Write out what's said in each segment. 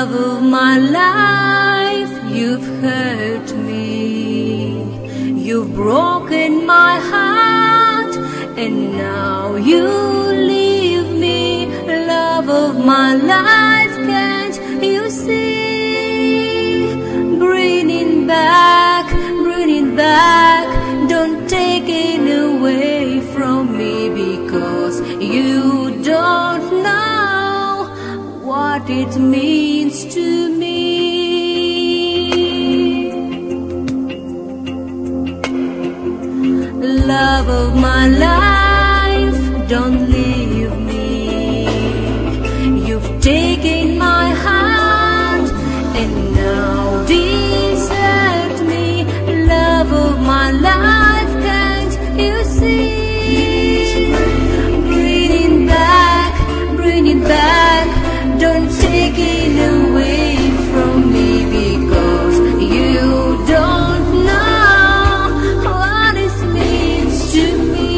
Love of my life, you've hurt me. You've broken my heart, and now you leave me. Love of my life, can't you see? Bring it back, don't take it away from me, because you don't know what it means to me. Love of my life, don't leave me. You've taken my heart, and now desert me. Love of my life, can't you see? Bring it back, don't take it away from me, because you don't know what it means to me.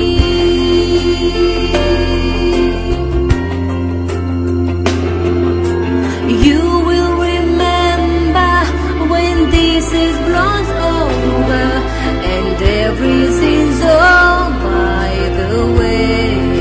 You will remember when this is blown over, and everything's all by the way.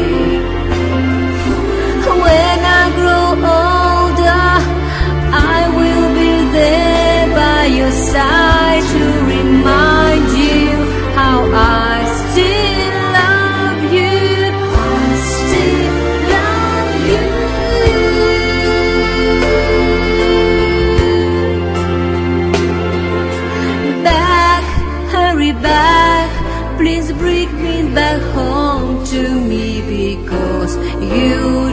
When I grow older, I will be there by your side to remind you how I still love you. I still love you. Back, hurry back, please bring me back home to me, because you